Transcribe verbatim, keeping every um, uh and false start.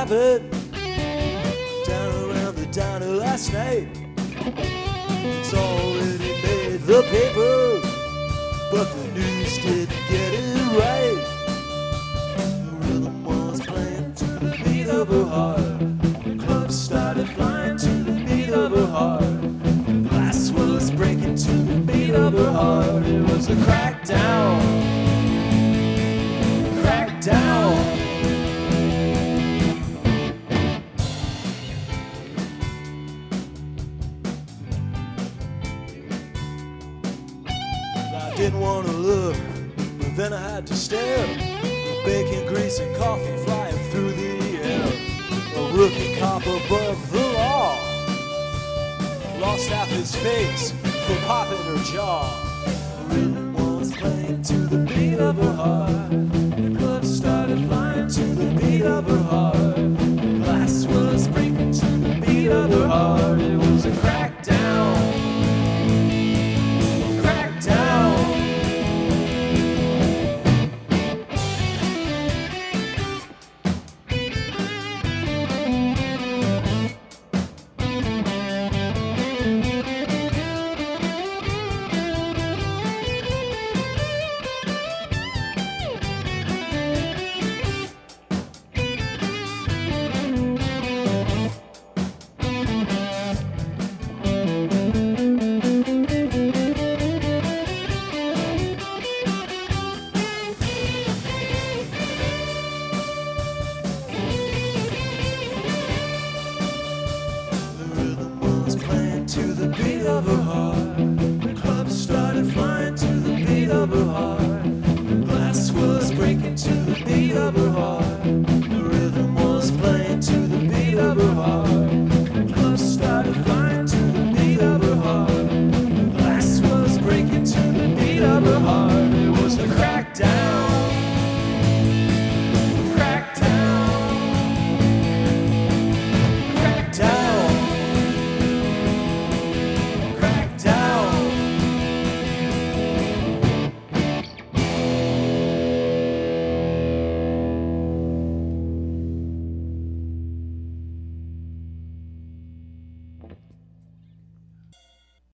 happened down around the diner last night. It's already made the paper, but the news didn't get it right. The rhythm was playing to the beat of her heart. The clubs started flying to the beat of her heart. The glass was breaking to the beat of her heart. It was a crackdown, crackdown. I didn't want to look, but then I had to stare. Bacon, grease, and coffee flying through the air. A rookie cop above the law lost half his face for popping her jaw. The rhythm was playing to the beat of her heart. The clubs started flying to the beat of her heart. The glass was breaking to the beat of her heart. It was a crackdown, crackdown. To the beat of her heart.